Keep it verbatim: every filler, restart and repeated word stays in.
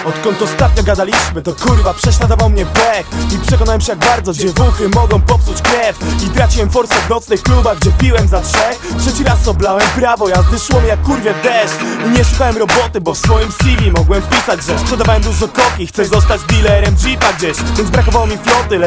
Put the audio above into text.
Odkąd ostatnio gadaliśmy, to kurwa prześladował mnie pech. I przekonałem się jak bardzo dziewuchy mogą popsuć krew. I traciłem forsę w nocnych klubach, gdzie piłem za trzech. Trzeci raz oblałem prawo jazdy, szło mi jak kurwie w deszcz. I nie szukałem roboty, bo w swoim C V mogłem wpisać, że sprzedawałem dużo koki, chcę zostać dealerem jeepa gdzieś. Więc brakowało mi floty,